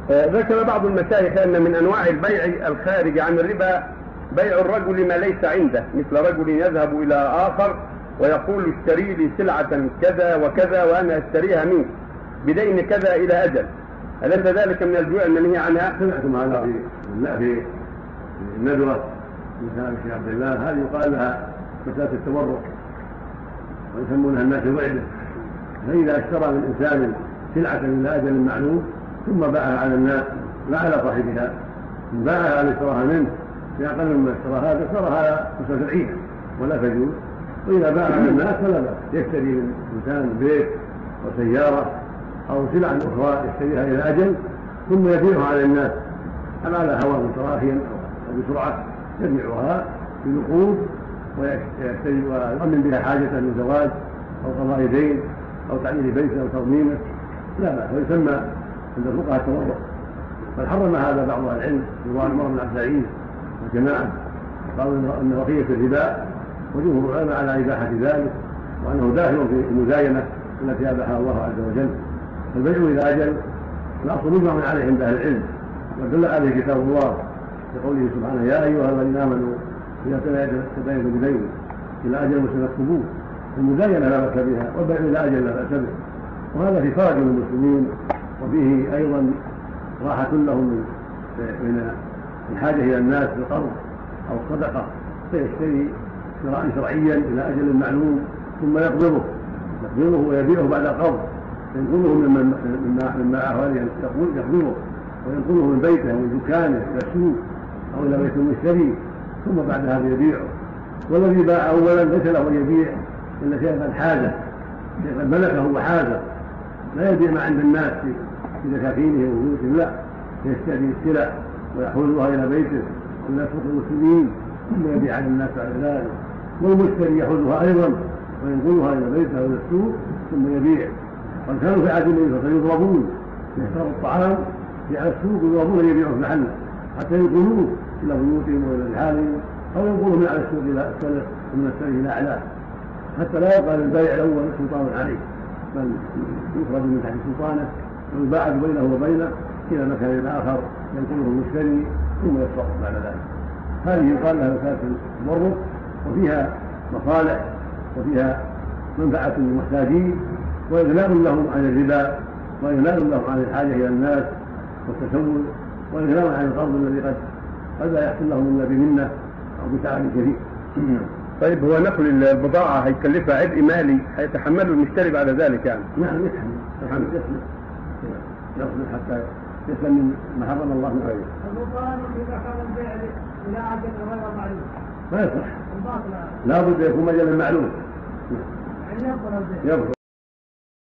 ذكر بعض المشايخ أن من أنواع البيع الخارج عن الربا بيع الرجل ما ليس عنده، مثل رجل يذهب إلى آخر ويقول اشتري لي سلعة كذا وكذا وأنا أشتريها منك بدين كذا إلى أجل. أليس ذلك من البيوع المنهي عنها؟ سمعتم هذا في الندوة من كلام الشيخ عبد الله، هذه يقال لها مسألة التورق ويسمونها الناس الوعدة. فإذا اشترى من إنسان سلعة إلى أجل معلوم ثم باعها على الناس لا على صاحبها، إن باعها على اشتراها منه بأقل مما اشترى هذا صار هذا مسألة عينة ولا تجوز. وإذا باعها على الناس فلا بأس، يشتري من إنسان بيت أو سيارة أو سلعة أخرى يشتريها إلى أجل ثم يبيعها على الناس على هوى متراخيا أو بسرعة، يبيعها بنقود ويشتري ويؤمن بها حاجة من زواج أو قضاء دين أو تعليل بيت أو تضمينه لا بأس، ويسمى عند الفقهاء التورق. بل حرم هذا بعض أهل العلم رضوان عمر بن عبد العزيز وجماعة، قالوا أن بقية الربا وجمهور العلماء على إباحة ذلك وأنه داخل في المزاينة التي أباحها الله عز وجل. فالبيع إلى أجل الأصل مجمع عليه عند أهل العلم ودل عليه كتاب الله بقوله سبحانه يا أيها الذين آمنوا إذا تداينتم بدين إلى أجل مسمى المزاينة لا بأس بها والبيع إلى أجل لا بأس به، وهذا في فرج للمسلمين وفيه أيضا راحة لهم من الحاجة إلى الناس بالقرض أو الصدقة، فيشتري شراء شرعيا إلى أجل معلوم ثم يقبضه ويبيعه بعد القبض، ينقله مما أهواله يقبضه وينقله من بيته ومن دكانه إلى السوق أو إلى بيت المشتري ثم بعد هذا يبيعه. والذي باع أولا ليس له أن يبيع إلا شيئا قد حاجه، شيئا قد ملكه وحاجه، لا يبيع ما عند الناس في دكاكينه وبيوتهم، لا، يشتري السلع ويحولها إلى بيته إلى سوق المسلمين ثم يبيع على الناس على ذلك، والمشتري يحولها أيضا وينقلها إلى بيته إلى السوق ثم يبيع. قد كانوا في عهد النبي صلى الله عليه وسلم يضربون يشتروا الطعام على السوق يضربون يبيعوا في محله حتى ينقلوه إلى بيوتهم وإلى رحالهم أو ينقلوه من على السوق إلى السلف ومن السلف إلى أعلاه، حتى لا يبقى للبيع الأول سلطان عليه، بل يخرج من تحت سلطانه ويباعد بينه وبينه إلى مكان آخر ينقله المشتري ثم يتصرف بعد ذلك. هذه يقال لها مسألة التورق وفيها مصالح وفيها منفعة للمحتاجين وإغناء لهم عن الربا وإغناء لهم عن الحاجة إلى الناس والتسول وإغناء عن القرض الذي قد لا يحصل لهم إلا بمنة أو بتعب كثير. طيب هو نقل البضاعة هيكلفها عبء مالي هيتحمله المشتري بعد ذلك يعني؟ نعم يتحمل يصبر حتى يسلم من ما حرم الله عليه. المطالب إذا كان البيع إلى عدد غير معلوم ما يصح، لا بد يكون مجالا معلوم يبطل